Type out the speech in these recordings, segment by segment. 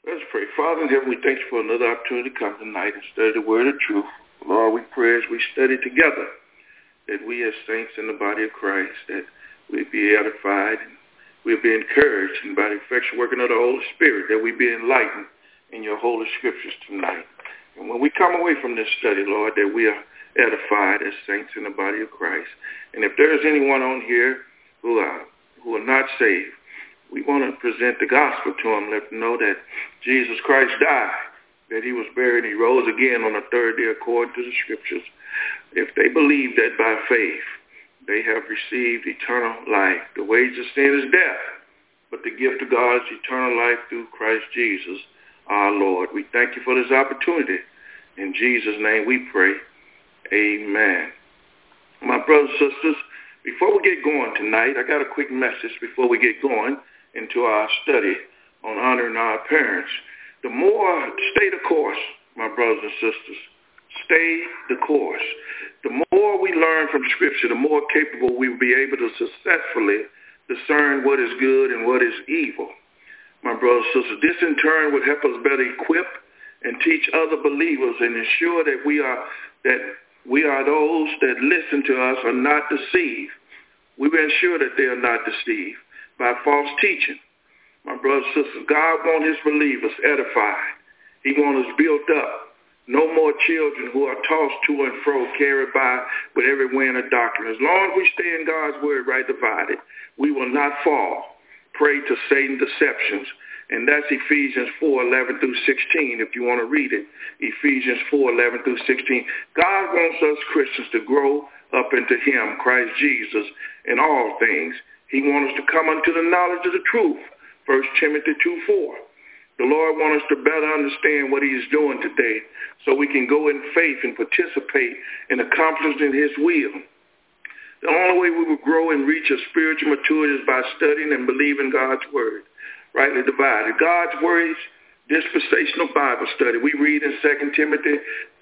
Let's pray. Father in heaven, we thank you for another opportunity to come tonight and study the word of truth. Lord, we pray as we study together that we as saints in the body of Christ, that we be edified and we'll be encouraged, and by the effectual working of the Holy Spirit, that we be enlightened in your holy scriptures tonight. And when we come away from this study, Lord, that we are edified as saints in the body of Christ. And if there is anyone on here who are not saved, we want to present the gospel to them, let them know that Jesus Christ died, that he was buried, and he rose again on the third day according to the scriptures. If they believe that by faith they have received eternal life, the wages of sin is death, but the gift of God is eternal life through Christ Jesus our Lord. We thank you for this opportunity. In Jesus' name we pray. Amen. My brothers and sisters, before we get going tonight, I got a quick message before we get going into our study on honoring our parents. Stay the course, my brothers and sisters. Stay the course. The more we learn from Scripture, the more capable we will be able to successfully discern what is good and what is evil. My brothers and sisters, this in turn would help us better equip and teach other believers and ensure that we are those that listen to us are not deceived. We will ensure that they are not deceived by false teaching. My brothers and sisters, God wants his believers edified. He wants us built up. No more children who are tossed to and fro, carried by with every wind of doctrine. As long as we stay in God's word right divided, we will not fall prey to Satan's deceptions. And that's Ephesians 4:11 through 16, if you want to read it. Ephesians 4:11 through 16. God wants us Christians to grow up into him, Christ Jesus, in all things. He wants us to come unto the knowledge of the truth, 1 Timothy 2:4. The Lord wants us to better understand what he is doing today so we can go in faith and participate in accomplishing his will. The only way we will grow and reach a spiritual maturity is by studying and believing God's word, rightly divided. God's word is dispensational Bible study. We read in 2 Timothy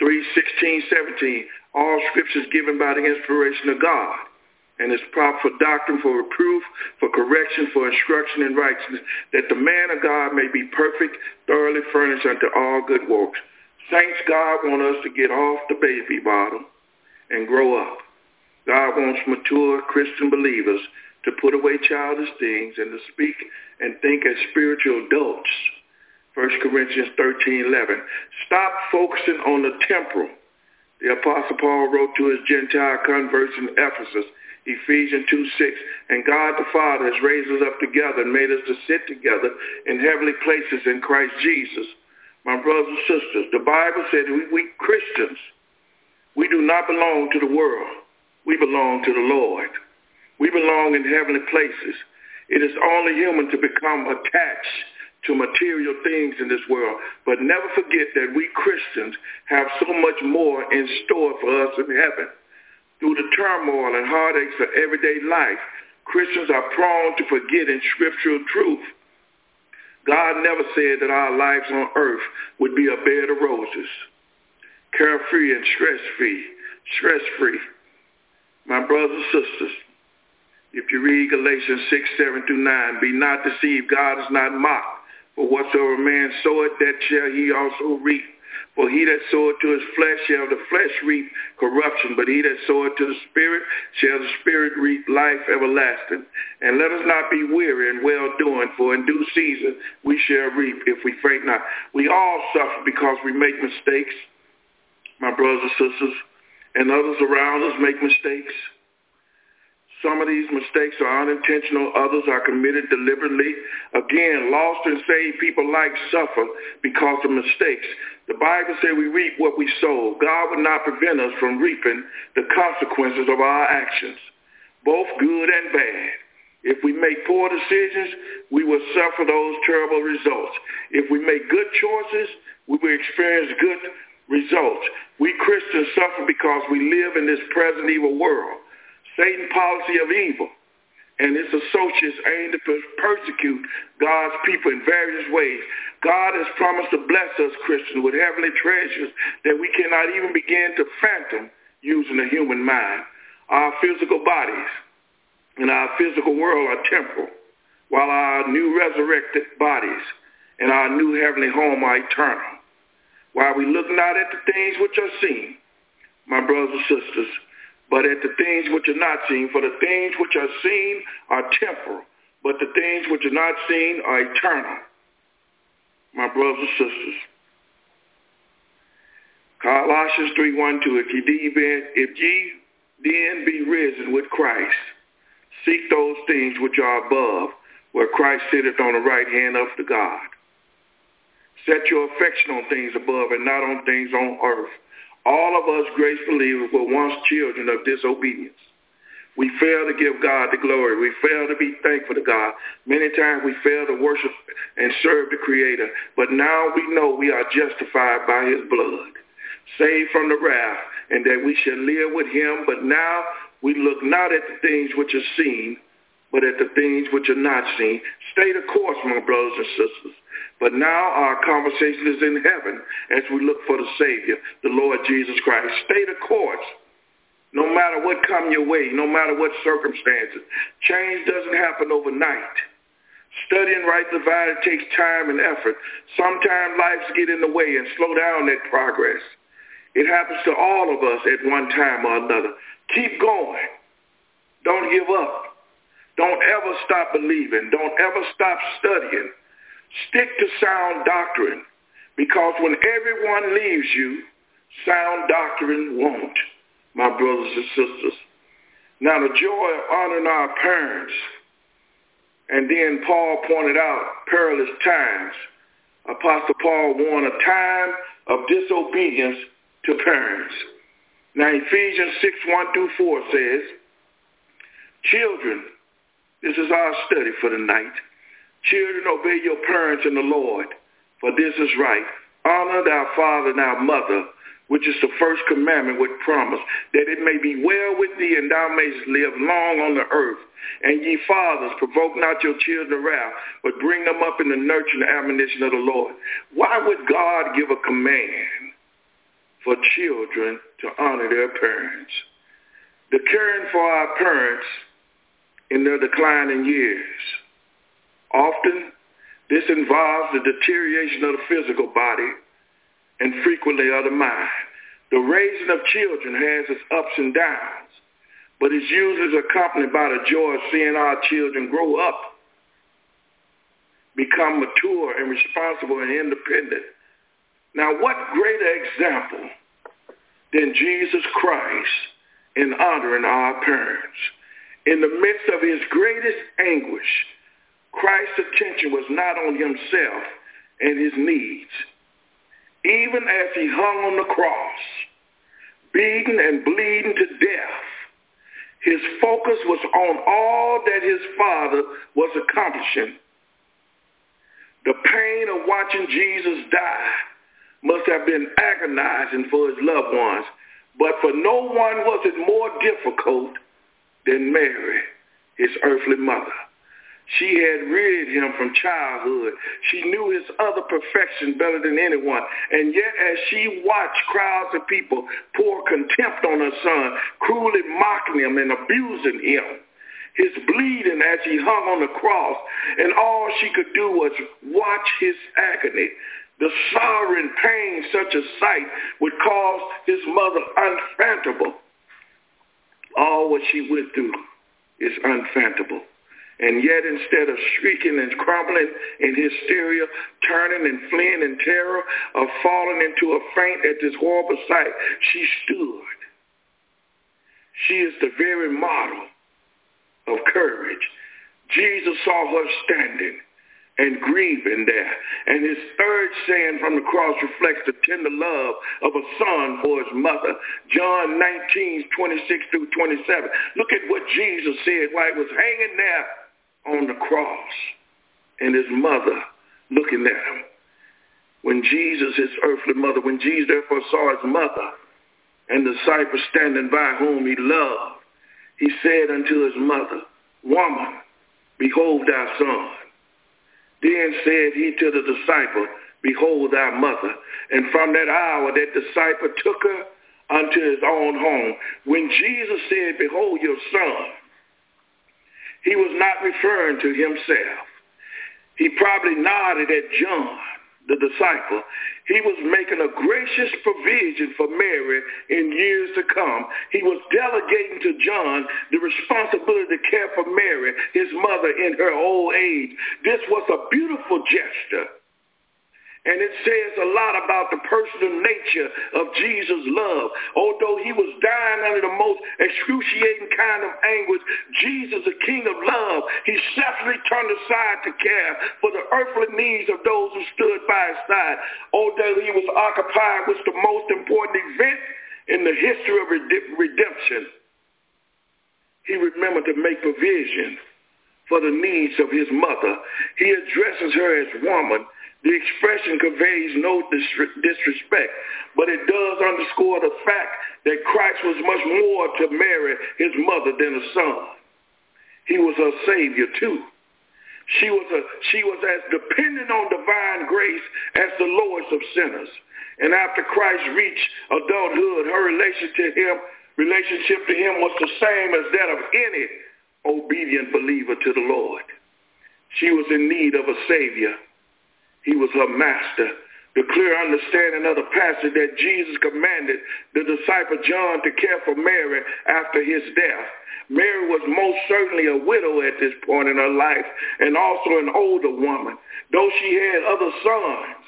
3:16-17, all scriptures given by the inspiration of God, and is proper for doctrine, for reproof, for correction, for instruction in righteousness, that the man of God may be perfect, thoroughly furnished unto all good works. Saints, God wants us to get off the baby bottom and grow up. God wants mature Christian believers to put away childish things and to speak and think as spiritual adults. 1 Corinthians 13:11. Stop focusing on the temporal. The Apostle Paul wrote to his Gentile converts in Ephesus, Ephesians 2:6, and God the Father has raised us up together and made us to sit together in heavenly places in Christ Jesus. My brothers and sisters, the Bible said we Christians, we do not belong to the world. We belong to the Lord. We belong in heavenly places. It is only human to become attached to material things in this world. But never forget that we Christians have so much more in store for us in heaven. Through the turmoil and heartaches of everyday life, Christians are prone to forgetting scriptural truth. God never said that our lives on earth would be a bed of roses, carefree and stress-free. My brothers and sisters, if you read Galatians 6:7-9, be not deceived, God is not mocked. For whatsoever man soweth, that shall he also reap. For he that soweth to his flesh shall the flesh reap corruption, but he that soweth to the Spirit shall the Spirit reap life everlasting. And let us not be weary in well-doing, for in due season we shall reap if we faint not. We all suffer because we make mistakes, my brothers and sisters, and others around us make mistakes. Some of these mistakes are unintentional. Others are committed deliberately. Again, lost and saved people alike suffer because of mistakes. The Bible says we reap what we sow. God would not prevent us from reaping the consequences of our actions, both good and bad. If we make poor decisions, we will suffer those terrible results. If we make good choices, we will experience good results. We Christians suffer because we live in this present evil world. Satan's policy of evil and its associates aim to persecute God's people in various ways. God has promised to bless us Christians with heavenly treasures that we cannot even begin to fathom using the human mind. Our physical bodies and our physical world are temporal, while our new resurrected bodies and our new heavenly home are eternal. While we look not at the things which are seen, my brothers and sisters, but at the things which are not seen. For the things which are seen are temporal, but the things which are not seen are eternal. My brothers and sisters, Colossians 3:1-2, if ye then be risen with Christ, seek those things which are above, where Christ sitteth on the right hand of the God. Set your affection on things above and not on things on earth. All of us grace believers were once children of disobedience. We fail to give God the glory. We fail to be thankful to God. Many times we fail to worship and serve the Creator. But now we know we are justified by his blood, saved from the wrath, and that we shall live with him. But now we look not at the things which are seen, but at the things which are not seen. Stay the course, my brothers and sisters. But now our conversation is in heaven as we look for the Savior, the Lord Jesus Christ. Stay the course. No matter what come your way, no matter what circumstances. Change doesn't happen overnight. Studying right divided takes time and effort. Sometimes lives get in the way and slow down that progress. It happens to all of us at one time or another. Keep going. Don't give up. Don't ever stop believing. Don't ever stop studying. Stick to sound doctrine, because when everyone leaves you, sound doctrine won't, my brothers and sisters. Now, the joy of honoring our parents, and then Paul pointed out perilous times. Apostle Paul warned a time of disobedience to parents. Now, Ephesians 6:1-4 says, children, this is our study for the night. Children, obey your parents in the Lord, for this is right. Honor thy father and thy mother, which is the first commandment with promise, that it may be well with thee and thou mayest live long on the earth. And ye fathers, provoke not your children to wrath, but bring them up in the nurture and admonition of the Lord. Why would God give a command for children to honor their parents? The caring for our parents in their declining years. Often, this involves the deterioration of the physical body and frequently of the mind. The raising of children has its ups and downs, but it's usually accompanied by the joy of seeing our children grow up, become mature and responsible and independent. Now, what greater example than Jesus Christ in honoring our parents? In the midst of his greatest anguish, Christ's attention was not on himself and his needs. Even as he hung on the cross, beaten and bleeding to death, his focus was on all that his Father was accomplishing. The pain of watching Jesus die must have been agonizing for his loved ones, but for no one was it more difficult than Mary, his earthly mother. She had reared him from childhood. She knew his other perfection better than anyone. And yet as she watched crowds of people pour contempt on her son, cruelly mocking him and abusing him, his bleeding as he hung on the cross, and all she could do was watch his agony. The sorrow and pain such a sight would cause his mother unfathomable. All what she went through is unfathomable. And yet instead of shrieking and crumbling in hysteria, turning and fleeing in terror, or falling into a faint at this horrible sight, she stood. She is the very model of courage. Jesus saw her standing and grieving there. And his third saying from the cross reflects the tender love of a son for his mother. John 19:26-27. Look at what Jesus said while he was hanging there on the cross, and his mother looking at him. When Jesus, his earthly mother, when Jesus therefore saw his mother and the disciple standing by whom he loved, he said unto his mother, Woman, behold thy son. Then said he to the disciple, Behold thy mother. And from that hour that disciple took her unto his own home. When Jesus said, Behold your son, he was not referring to himself. He probably nodded at John, the disciple. He was making a gracious provision for Mary in years to come. He was delegating to John the responsibility to care for Mary, his mother, in her old age. This was a beautiful gesture. And it says a lot about the personal nature of Jesus' love. Although he was dying under the most excruciating kind of anguish, Jesus, the King of love, he selflessly turned aside to care for the earthly needs of those who stood by his side. Although he was occupied with the most important event in the history of redemption, he remembered to make provision for the needs of his mother. He addresses her as woman. The expression conveys no disrespect, but it does underscore the fact that Christ was much more to Mary, his mother, than a son. He was her Savior, too. She was as dependent on divine grace as the lowest of sinners. And after Christ reached adulthood, her relationship to him was the same as that of any obedient believer to the Lord. She was in need of a Savior. He was her master. The clear understanding of the passage that Jesus commanded the disciple John to care for Mary after his death. Mary was most certainly a widow at this point in her life and also an older woman. Though she had other sons,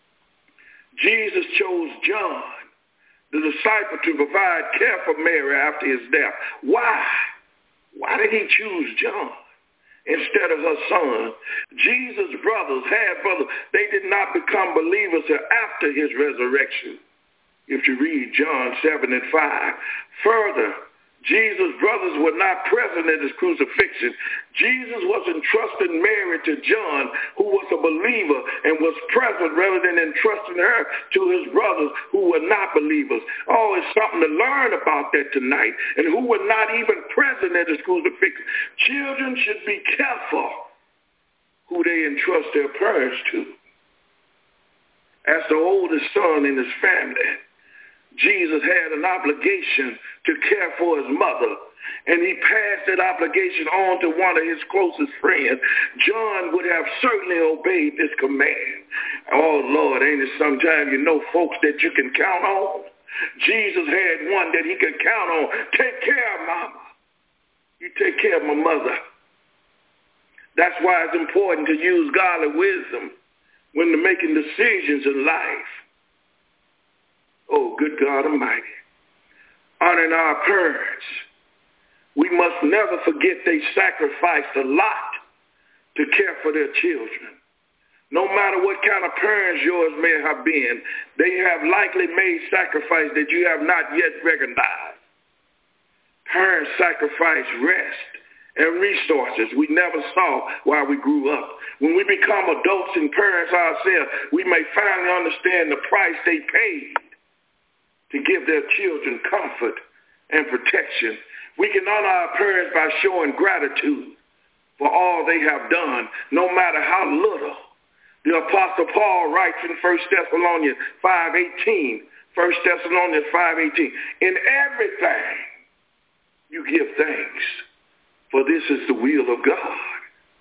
Jesus chose John, the disciple, to provide care for Mary after his death. Why? Why did he choose John instead of her son? Jesus' half-brothers, they did not become believers after his resurrection, if you read John 7 and 5. Further, Jesus' brothers were not present at his crucifixion. Jesus was entrusting Mary to John, who was a believer and was present, rather than entrusting her to his brothers who were not believers. Oh, it's something to learn about that tonight, and who were not even present at his crucifixion. Children should be careful who they entrust their parents to. As the oldest son in his family, Jesus had an obligation to care for his mother, and he passed that obligation on to one of his closest friends. John would have certainly obeyed this command. Oh, Lord, ain't it sometimes you know folks that you can count on? Jesus had one that he could count on. Take care of Mama. You take care of my mother. That's why it's important to use godly wisdom when making decisions in life. Oh, good God Almighty. Honoring our parents, we must never forget they sacrificed a lot to care for their children. No matter what kind of parents yours may have been, they have likely made sacrifice that you have not yet recognized. Parents sacrifice rest and resources we never saw while we grew up. When we become adults and parents ourselves, we may finally understand the price they paid to give their children comfort and protection. We can honor our parents by showing gratitude for all they have done, no matter how little. The Apostle Paul writes in 1 Thessalonians 5:18, 1 Thessalonians 5:18, in everything you give thanks, for this is the will of God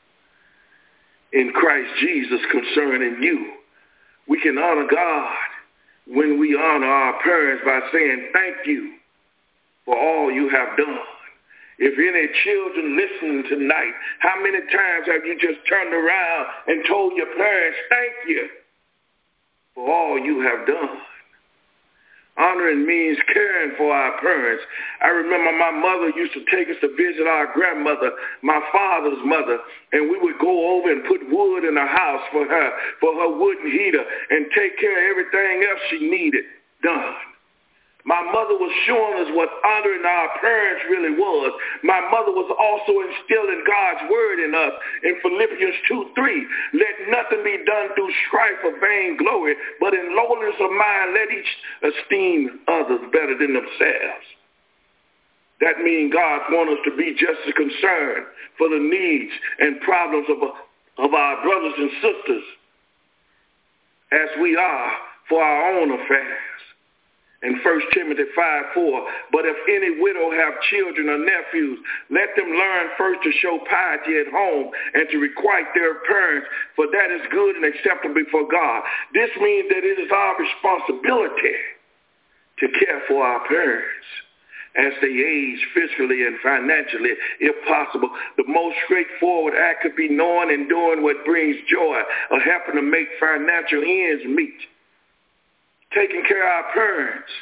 in Christ Jesus concerning you. We can honor God when we honor our parents by saying thank you for all you have done. If any children listening tonight, how many times have you just turned around and told your parents thank you for all you have done? Honoring means caring for our parents. I remember my mother used to take us to visit our grandmother, my father's mother, and we would go over and put wood in the house for her wooden heater, and take care of everything else she needed done. My mother was showing us what honoring our parents really was. My mother was also instilling God's word in us in Philippians 2:3. Let nothing be done through strife or vainglory, but in lowliness of mind let each esteem others better than themselves. That means God wants us to be just as concerned for the needs and problems of our brothers and sisters as we are for our own affairs. In 1 Timothy 5:4, but if any widow have children or nephews, let them learn first to show piety at home and to requite their parents, for that is good and acceptable before God. This means that it is our responsibility to care for our parents as they age physically and financially, if possible. The most straightforward act could be knowing and doing what brings joy or helping to make financial ends meet. Taking care of our parents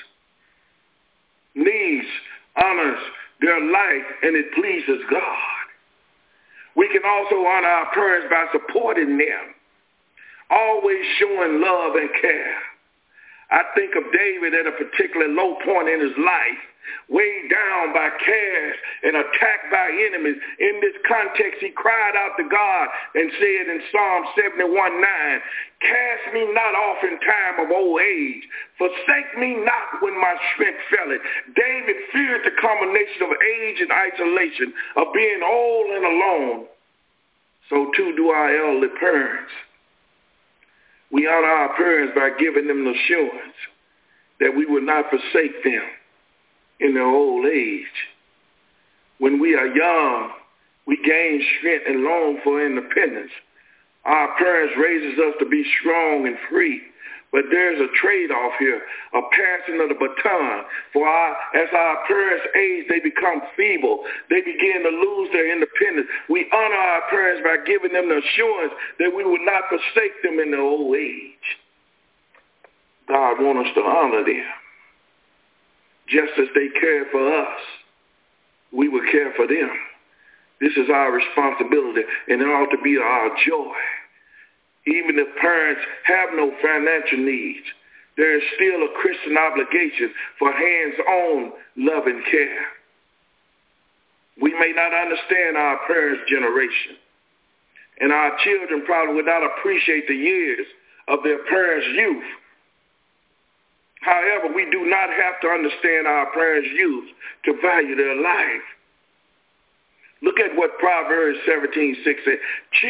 needs, honors their life, and it pleases God. We can also honor our parents by supporting them, always showing love and care. I think of David at a particularly low point in his life, weighed down by cares and attacked by enemies. In this context, he cried out to God and said in Psalm 71:9, cast me not off in time of old age. Forsake me not when my strength faileth. David feared the combination of age and isolation, of being old and alone. So too do our elderly parents. We honor our parents by giving them the assurance that we will not forsake them in their old age. When we are young, we gain strength and long for independence. Our parents raises us to be strong and free. But there's a trade-off here, a passing of the baton. As our parents age, they become feeble. They begin to lose their independence. We honor our parents by giving them the assurance that we will not forsake them in their old age. God wants us to honor them. Just as they cared for us, we will care for them. This is our responsibility, and it ought to be our joy. Even if parents have no financial needs, there is still a Christian obligation for hands-on love and care. We may not understand our parents' generation, and our children probably would not appreciate the years of their parents' youth. However, we do not have to understand our parents' youth to value their life. Look at what Proverbs 17:6 says.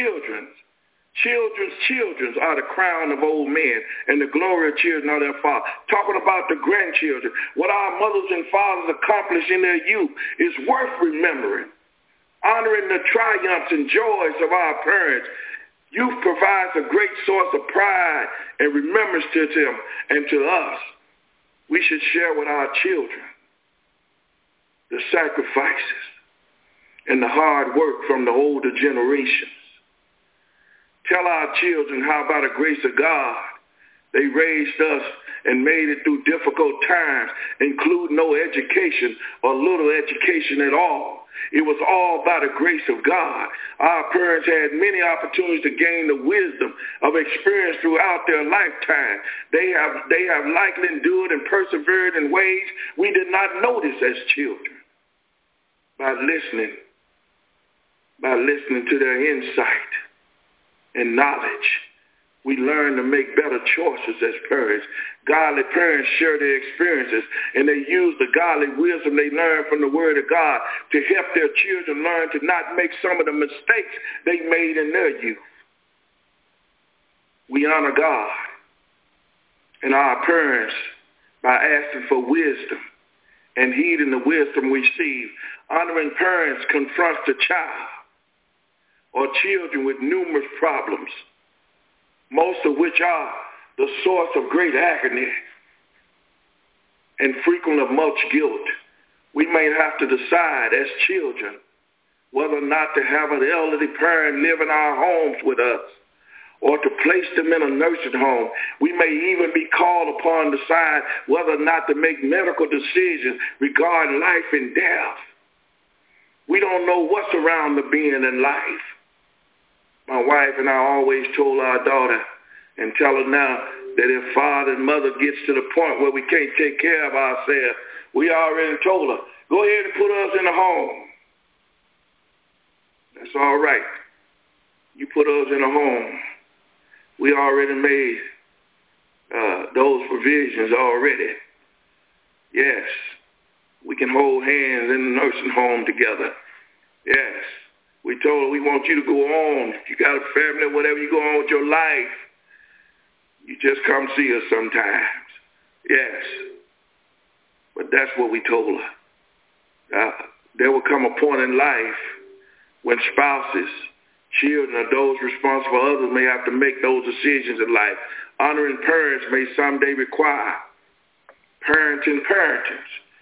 Children's are the crown of old men, and the glory of children are their father. Talking about the grandchildren, what our mothers and fathers accomplished in their youth is worth remembering. Honoring the triumphs and joys of our parents, youth provides a great source of pride and remembrance to them and to us. We should share with our children the sacrifices and the hard work from the older generations. Tell our children how by the grace of God, they raised us and made it through difficult times, including no education or little education at all. It was all by the grace of God. Our parents had many opportunities to gain the wisdom of experience throughout their lifetime. They have likely endured and persevered in ways we did not notice as children. By listening to their insight and knowledge, we learn to make better choices as parents. Godly parents share their experiences, and they use the godly wisdom they learn from the Word of God to help their children learn to not make some of the mistakes they made in their youth. We honor God and our parents by asking for wisdom and heeding the wisdom we receive. Honoring parents confronts the child or children with numerous problems, most of which are the source of great agony and frequent of much guilt. We may have to decide as children whether or not to have an elderly parent live in our homes with us or to place them in a nursing home. We may even be called upon to decide whether or not to make medical decisions regarding life and death. We don't know what's around the bend in life. My wife and I always told our daughter and tell her now that if father and mother gets to the point where we can't take care of ourselves, we already told her, go ahead and put us in a home. That's all right. You put us in a home. We already made those provisions already. Yes, we can hold hands in the nursing home together. Yes. We told her we want you to go on. If you got a family or whatever, you go on with your life. You just come see us sometimes. Yes. But that's what we told her. There will come a point in life when spouses, children, or those responsible for others may have to make those decisions in life. Honoring parents may someday require parenting parents.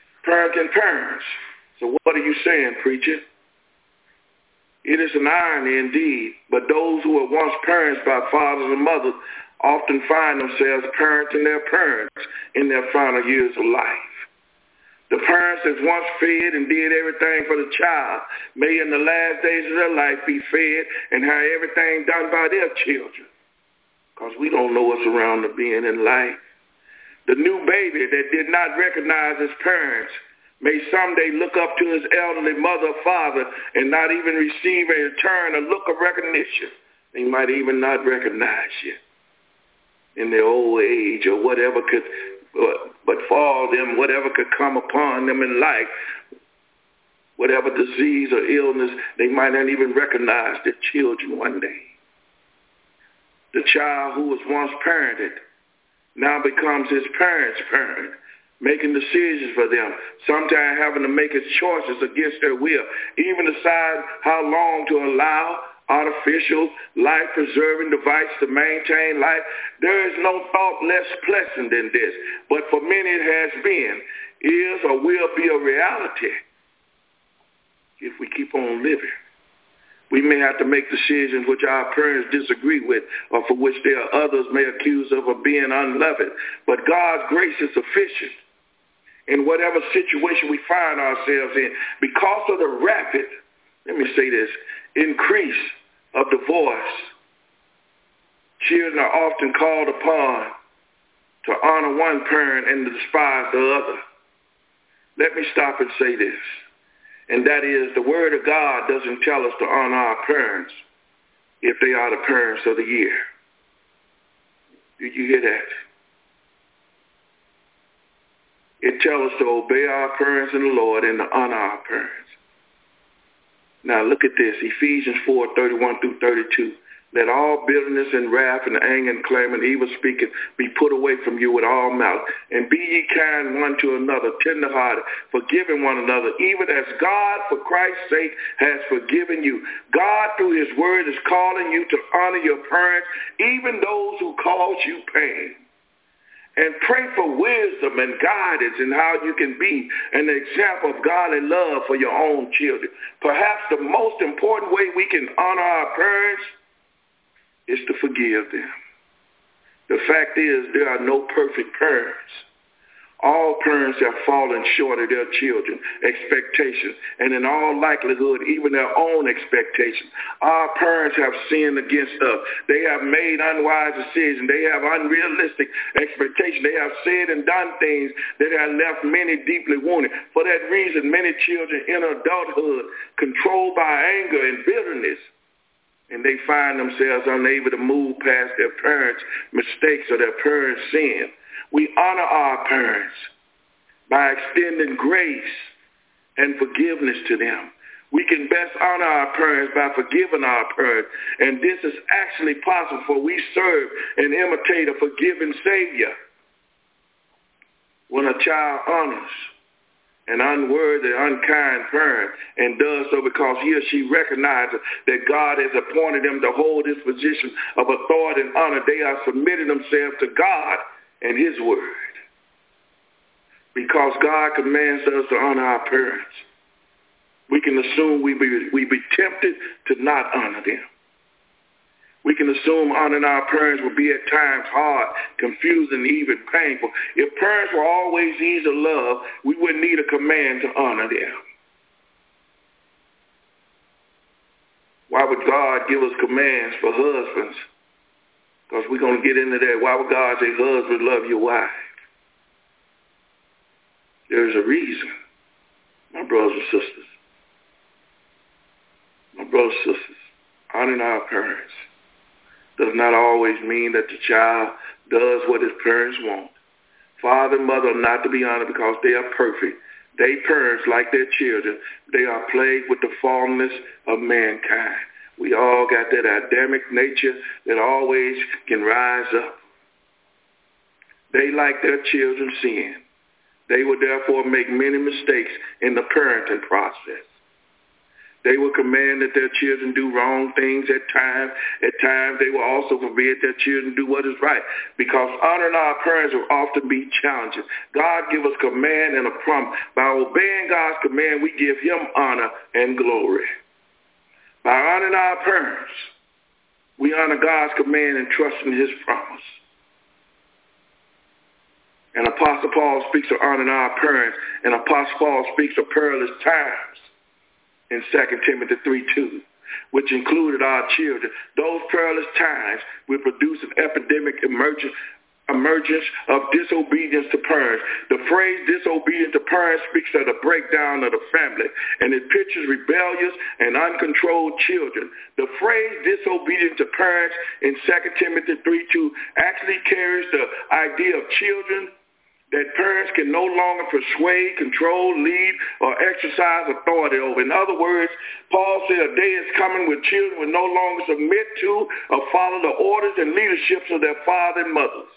So what are you saying, preacher? It is an irony indeed, but those who were once parents by fathers and mothers often find themselves parenting their parents in their final years of life. The parents that once fed and did everything for the child may in the last days of their life be fed and have everything done by their children, because we don't know what's around the bend in life. The new baby that did not recognize his parents may someday look up to his elderly mother or father and not even receive a return, a look of recognition. They might even not recognize you in their old age or whatever could, but for them, whatever could come upon them in life, whatever disease or illness, they might not even recognize their children one day. The child who was once parented now becomes his parents' parent, making decisions for them, sometimes having to make his choices against their will, even decide how long to allow artificial life-preserving device to maintain life. There is no thought less pleasant than this, but for many it has been, is, or will be a reality if we keep on living. We may have to make decisions which our parents disagree with, or for which there are others may accuse of being unloving. But God's grace is sufficient in whatever situation we find ourselves in. Because of the rapid, let me say this, increase of divorce, children are often called upon to honor one parent and to despise the other. Let me stop and say this, and that is the Word of God doesn't tell us to honor our parents if they are the parents of the year. Did you hear that? It tells us to obey our parents in the Lord and to honor our parents. Now look at this, Ephesians 4:31-32. Let all bitterness and wrath and anger and claim and evil speaking be put away from you with all malice. And be ye kind one to another, tenderhearted, forgiving one another, even as God, for Christ's sake, has forgiven you. God, through his word, is calling you to honor your parents, even those who cause you pain. And pray for wisdom and guidance in how you can be an example of godly love for your own children. Perhaps the most important way we can honor our parents is to forgive them. The fact is, there are no perfect parents. All parents have fallen short of their children's expectations, and in all likelihood, even their own expectations. Our parents have sinned against us. They have made unwise decisions. They have unrealistic expectations. They have said and done things that have left many deeply wounded. For that reason, many children enter adulthood controlled by anger and bitterness, and they find themselves unable to move past their parents' mistakes or their parents' sin. We honor our parents by extending grace and forgiveness to them. We can best honor our parents by forgiving our parents, and this is actually possible, for we serve and imitate a forgiving Savior. When a child honors an unworthy, unkind parent and does so because he or she recognizes that God has appointed them to hold this position of authority and honor, they are submitting themselves to God and his word. Because God commands us to honor our parents, we can assume we be tempted to not honor them. We can assume honoring our parents will be at times hard, confusing, even painful. If parents were always easy to love, we wouldn't need a command to honor them. Why would God give us commands for husbands? Because we're going to get into that. Why would God say, husband, love your wife? There's a reason, my brothers and sisters. My brothers and sisters, honoring our parents does not always mean that the child does what his parents want. Father and mother are not to be honored because they are perfect. They parents, like their children, they are plagued with the fallenness of mankind. We all got that Adamic nature that always can rise up. They, like their children, sin. They will therefore make many mistakes in the parenting process. They will command that their children do wrong things at times. At times, they will also forbid their children do what is right, because honoring our parents will often be challenging. God give us command and a promise. By obeying God's command, we give him honor and glory. By honoring our parents, we honor God's command and trust in his promise. And Apostle Paul speaks of honoring our parents, and Apostle Paul speaks of perilous times in 2 Timothy 3:2, which included our children. Those perilous times will produce an epidemic emergence of disobedience to parents. The phrase disobedience to parents speaks of the breakdown of the family, and it pictures rebellious and uncontrolled children. The phrase disobedience to parents in 2 Timothy 3:2 actually carries the idea of children that parents can no longer persuade, control, lead, or exercise authority over. In other words, Paul said a day is coming when children will no longer submit to or follow the orders and leaderships of their father and mothers.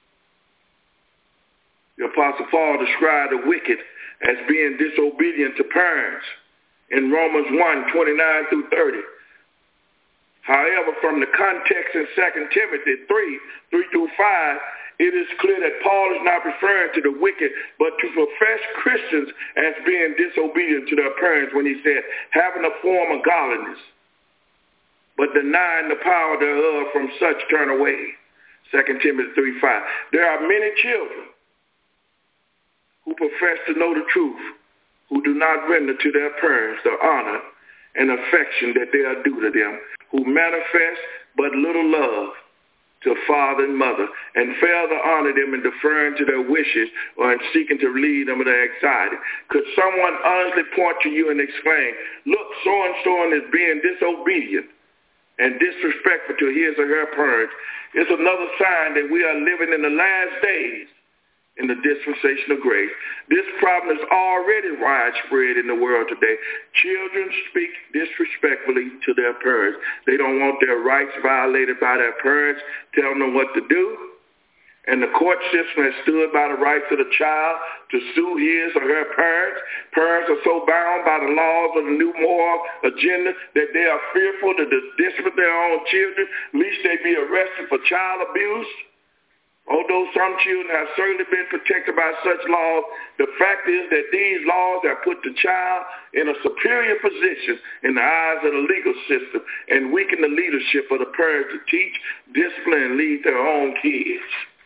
The Apostle Paul described the wicked as being disobedient to parents in Romans 1:29 through 30. However, from the context in 2 Timothy 3:3-5, it is clear that Paul is not referring to the wicked, but to professed Christians as being disobedient to their parents when he said, having a form of godliness, but denying the power thereof, from such turn away. 2 Timothy 3:5. There are many children who profess to know the truth, who do not render to their parents the honor and affection that they are due to them, who manifest but little love to father and mother, and fail to honor them in deferring to their wishes or in seeking to relieve them of their anxiety. Could someone honestly point to you and exclaim, look, so-and-so is being disobedient and disrespectful to his or her parents? It's another sign that we are living in the last days in the dispensation of grace. This problem is already widespread in the world today. Children speak disrespectfully to their parents. They don't want their rights violated by their parents, telling them what to do. And the court system has stood by the rights of the child to sue his or her parents. Parents are so bound by the laws of the new moral agenda that they are fearful to discipline their own children, lest they be arrested for child abuse. Although some children have certainly been protected by such laws, the fact is that these laws have put the child in a superior position in the eyes of the legal system and weaken the leadership of the parents to teach, discipline, and lead their own kids.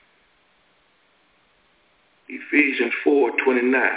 Ephesians 4:29.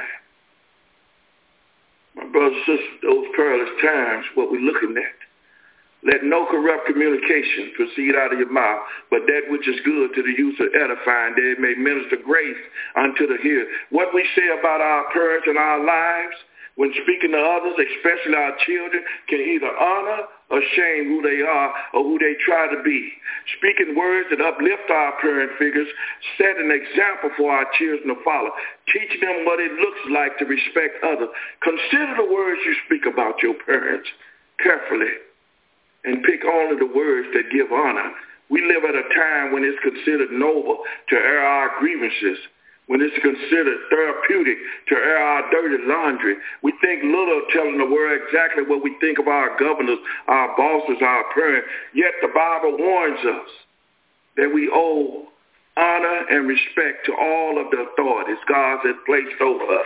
My brothers and sisters, those perilous times, what we're looking at. Let no corrupt communication proceed out of your mouth, but that which is good to the use of edifying, that it may minister grace unto the hearer. What we say about our parents and our lives, when speaking to others, especially our children, can either honor or shame who they are or who they try to be. Speaking words that uplift our parent figures set an example for our children to follow, teaching them what it looks like to respect others. Consider the words you speak about your parents carefully, and pick only the words that give honor. We live at a time when it's considered noble to air our grievances, when it's considered therapeutic to air our dirty laundry. We think little of telling the world exactly what we think of our governors, our bosses, our parents. Yet the Bible warns us that we owe honor and respect to all of the authorities God has placed over us.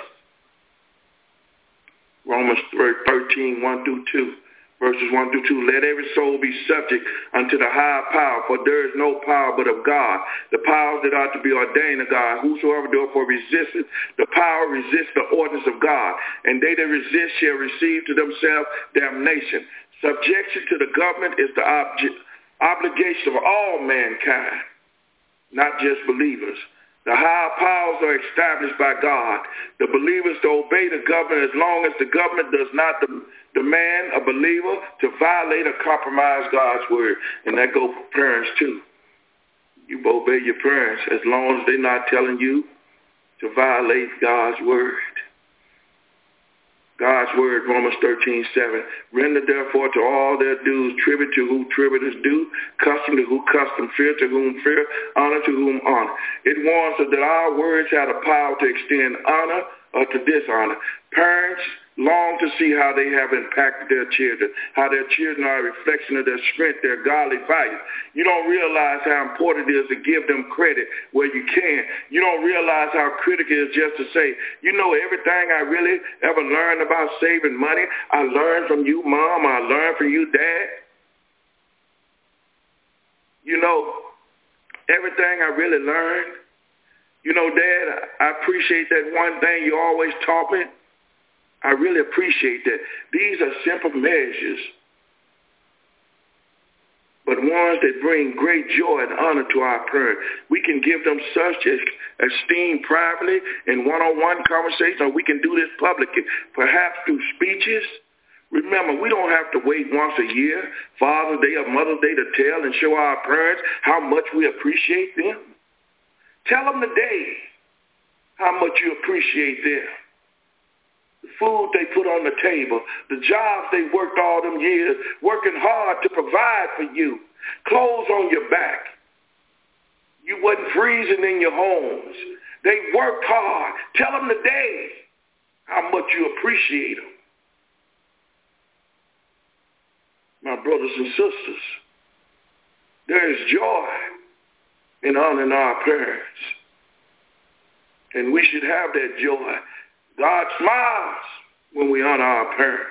Romans 13:1-2. Verses 1-2, let every soul be subject unto the higher power, for there is no power but of God. The powers that are to be ordained of God, whosoever therefore resisteth, the power resists the ordinance of God, and they that resist shall receive to themselves damnation. Subjection to the government is the obligation of all mankind, not just believers. The higher powers are established by God. The believers to obey the government as long as the government does not demand a believer to violate or compromise God's word. And that goes for parents too. You obey your parents as long as they're not telling you to violate God's word. God's word, Romans 13:7. Render therefore to all their dues, tribute to whom tribute is due, custom to whom custom, fear to whom fear, honor to whom honor. It warns us that our words have the power to extend honor or to dishonor. Parents long to see how they have impacted their children, how their children are a reflection of their strength, their godly values. You don't realize how important it is to give them credit where you can. You don't realize how critical it is just to say, you know, everything I really ever learned about saving money, I learned from you, Mom, I learned from you, Dad. You know, everything I really learned. You know, Dad, I appreciate that one thing you always taught me. I really appreciate that. These are simple measures, but ones that bring great joy and honor to our parents. We can give them such esteem privately in one-on-one conversation, or we can do this publicly, perhaps through speeches. Remember, we don't have to wait once a year, Father's Day or Mother's Day, to tell and show our parents how much we appreciate them. Tell them today how much you appreciate them. The food they put on the table, the jobs they worked all them years, working hard to provide for you, clothes on your back. You wasn't freezing in your homes. They worked hard. Tell them today how much you appreciate them. My brothers and sisters, there is joy in honoring our parents. And we should have that joy. God smiles when we honor our parents.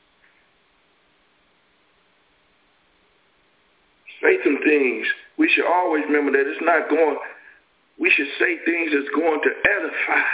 Say some things. We should always remember that it's not going, we should say things that's going to edify.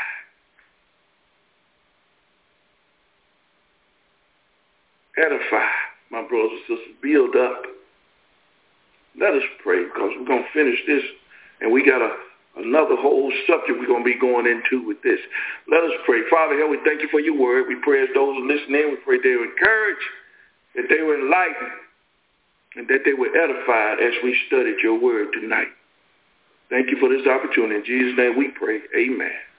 Edify, my brothers and sisters. Build up. Let us pray, because we're going to finish this, and we got another whole subject we're going to be going into with this. Let us pray. Father, here we thank you for your word. We pray as those who listen in, we pray they were encouraged, that they were enlightened, and that they were edified as we studied your word tonight. Thank you for this opportunity. In Jesus' name we pray. Amen.